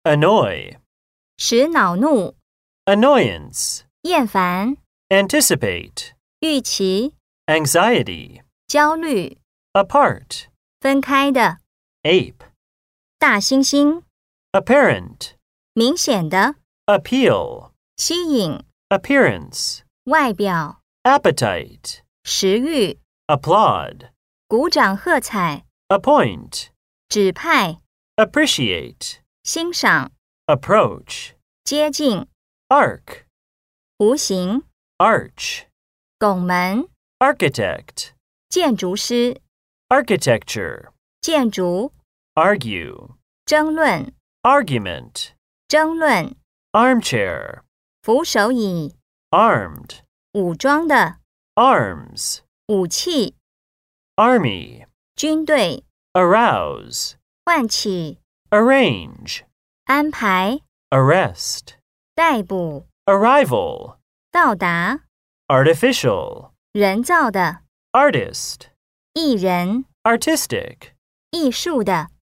annoy, 使恼怒、 annoyance, 厌烦、 anticipate, 预期、 anxiety, 焦虑、 apart, 分开的、 ape, 大猩猩、 apparent, 明显的、 appeal, 吸引、 appearance, 外表、 appetite, 食欲、 applaud, 鼓掌喝彩、 appoint, 指派、 appreciate, 欣赏、 approach, 接近、 arc, 弧形、 arch, 拱门、 architect, 建筑师、 architecture, 建筑、 argue, 争论、 argument, 争论、 armchair, 扶手椅、 armed, 武装的、 arms, 武器、 army, 军队、 arouse, 唤起、 arrange, 安排、 arrest, 逮捕、 arrival, 到达、 artificial, 人造的、 artist, 艺人、 artistic, 艺术的。